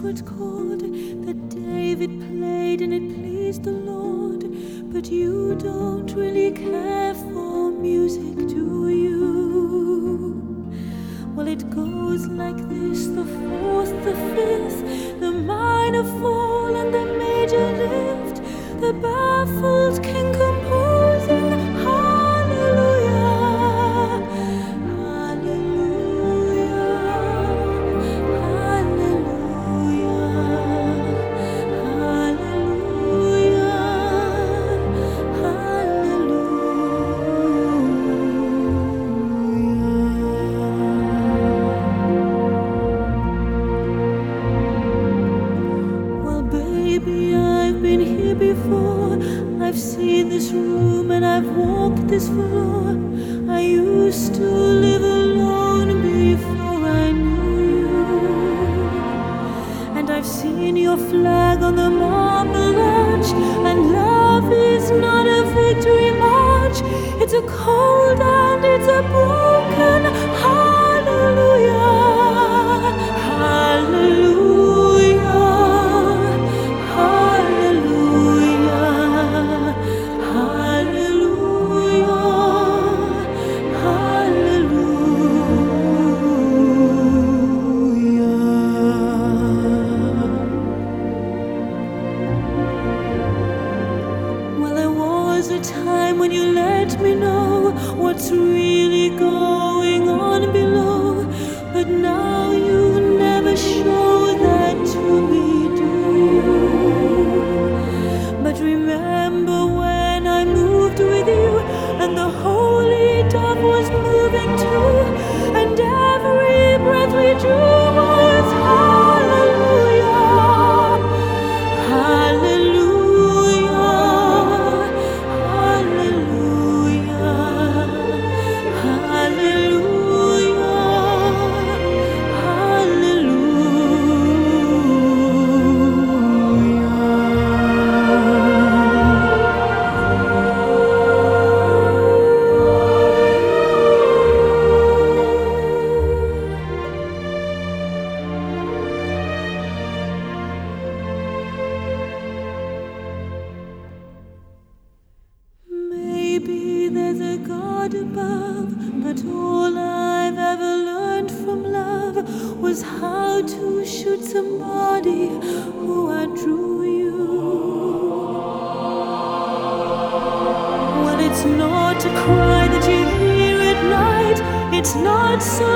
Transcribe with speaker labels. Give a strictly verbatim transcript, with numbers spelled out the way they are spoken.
Speaker 1: secret chord that David played and it pleased the Lord. But you don't really care for music, do you? Well, it goes like this: the fourth, the fifth, the minor fall and the major lift, the baffled king composing hallelujah, hallelujah, hallelujah, hallelujah, hallelujah. Well, baby, I've been here before. I've seen this room and I've walked this floor. I used to live alone before I knew you. And I've seen your flag on the marble arch. And love is not a victory march. It's a cold and it's a broken hallelujah, hallelujah, hallelujah, hallelujah, hallelujah. Well, there was a time when you let me know what's really going on below, but now you never show that to me, do you? But remember when I moved with you, and the holy dove was moving too, and every breath we drew was hallelujah, hallelujah, hallelujah, hallelujah, Maybe there's a God above, but all I've ever learned from love was how to shoot somebody who outdrew you. Well, it's not a cry that you hear at night. It's not so